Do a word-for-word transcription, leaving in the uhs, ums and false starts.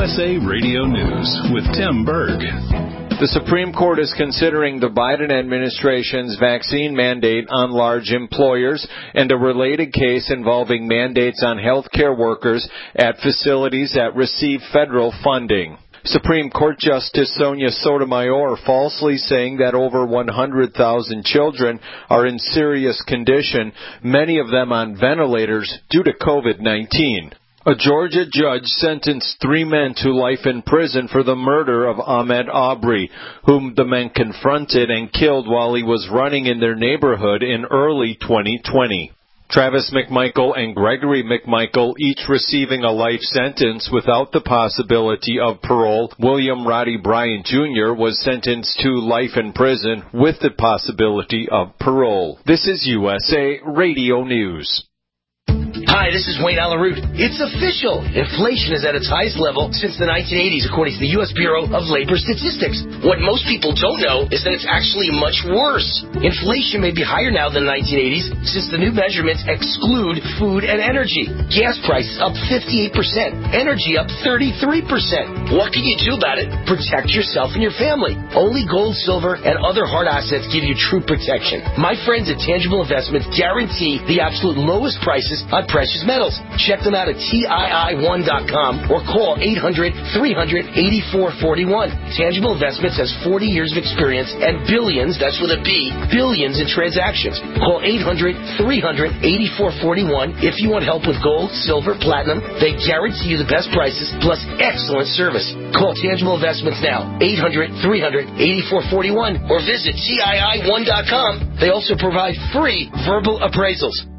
S A Radio News with Tim Berg. The Supreme Court is considering the Biden administration's vaccine mandate on large employers and a related case involving mandates on healthcare workers at facilities that receive federal funding. Supreme Court Justice Sonia Sotomayor falsely saying that over one hundred thousand children are in serious condition, many of them on ventilators due to COVID nineteen. A Georgia judge sentenced three men to life in prison for the murder of Ahmaud Arbery, whom the men confronted and killed while he was running in their neighborhood in early twenty twenty. Travis McMichael and Gregory McMichael, each receiving a life sentence without the possibility of parole. William Roddy Bryant Junior was sentenced to life in prison with the possibility of parole. This is U S A Radio News. Hi, this is Wayne Alaroot. It's official. Inflation is at its highest level since the nineteen eighties, according to the U S Bureau of Labor Statistics. What most people don't know is that it's actually much worse. Inflation may be higher now than the nineteen eighties since the new measurements exclude food and energy. Gas prices up fifty-eight percent. Energy up thirty-three percent. What can you do about it? Protect yourself and your family. Only gold, silver, and other hard assets give you true protection. My friends at Tangible Investments guarantee the absolute lowest prices on precious metals. Check them out at T I I one dot com or call eight hundred, three hundred, eighty-four forty-one. Tangible Investments has forty years of experience and billions, that's with a B, billions in transactions. Call eight hundred, three hundred, eighty-four forty-one if you want help with gold, silver, platinum. They guarantee you the best prices plus excellent service. Call Tangible Investments now, eight hundred, three hundred, eighty-four forty-one or visit T I I one dot com. They also provide free verbal appraisals.